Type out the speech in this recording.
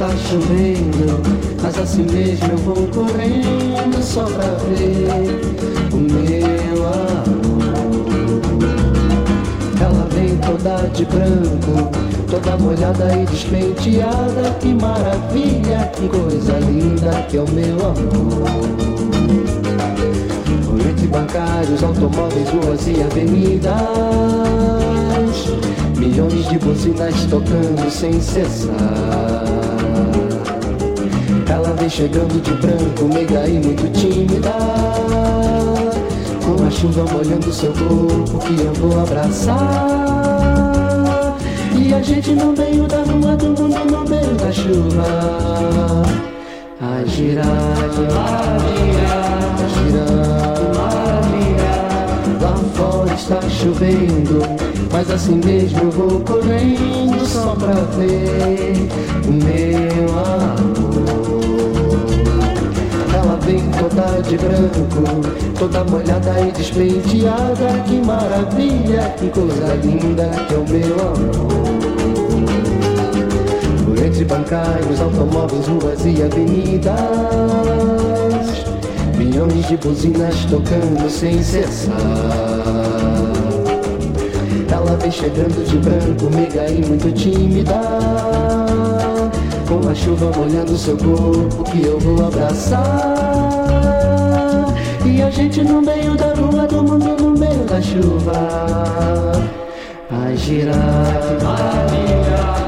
está chovendo, mas assim mesmo eu vou correndo só pra ver o meu amor. Ela vem toda de branco, toda molhada e despenteada. Que maravilha, que coisa linda que é o meu amor. Entre bancários, automóveis, ruas e avenidas, milhões de buzinas tocando sem cessar. Ela vem chegando de branco, meiga e muito tímida, com a chuva molhando seu corpo que eu vou abraçar. E a gente no meio da rua, do mundo no meio da chuva, a girar, a girar, a girar. Lá fora está chovendo, mas assim mesmo eu vou correndo só pra ver o meu amor. Ela vem toda de branco, toda molhada e despenteada. Que maravilha, que coisa linda que é o meu amor. Por entre bancários, automóveis, ruas e avenidas, milhões de buzinas tocando sem cessar. Ela vem chegando de branco, meiga e muito tímida, com a chuva molhando seu corpo que eu vou abraçar. E a gente no meio da rua, do mundo no meio da chuva, a girar, a girar.